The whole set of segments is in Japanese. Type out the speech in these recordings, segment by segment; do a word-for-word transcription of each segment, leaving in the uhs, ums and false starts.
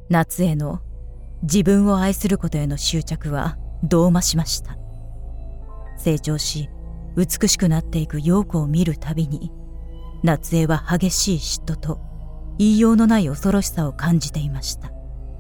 夏への自分を愛することへの執着は増増しました。成長し美しくなっていく陽子を見るたびに、夏江は激しい嫉妬と言いようのない恐ろしさを感じていました。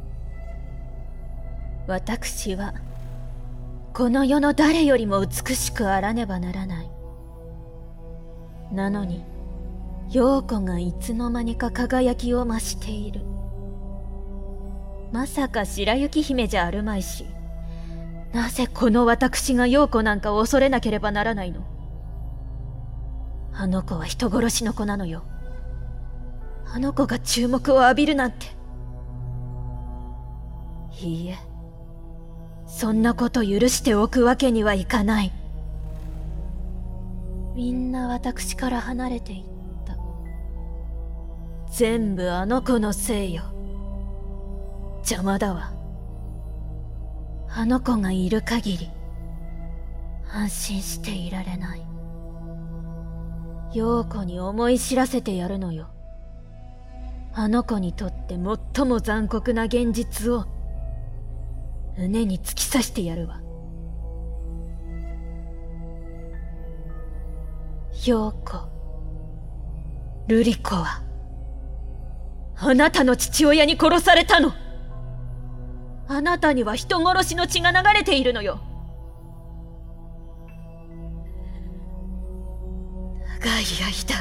私はこの世の誰よりも美しくあらねばならない。なのに陽子がいつの間にか輝きを増している。まさか白雪姫じゃあるまいし、なぜこの私が陽子なんかを恐れなければならないの。あの子は人殺しの子なのよ。あの子が注目を浴びるなんて。いいえ、そんなこと許しておくわけにはいかない。みんな私から離れていった。全部あの子のせいよ。邪魔だわ。あの子がいる限り安心していられない。陽子に思い知らせてやるのよ。あの子にとって最も残酷な現実を胸に突き刺してやるわ。陽子、瑠璃子はあなたの父親に殺されたの。あなたには人殺しの血が流れているのよ。長い間、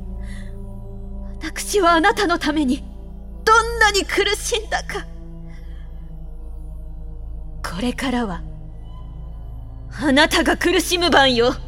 私はあなたのためにどんなに苦しんだか。これからはあなたが苦しむ番よ。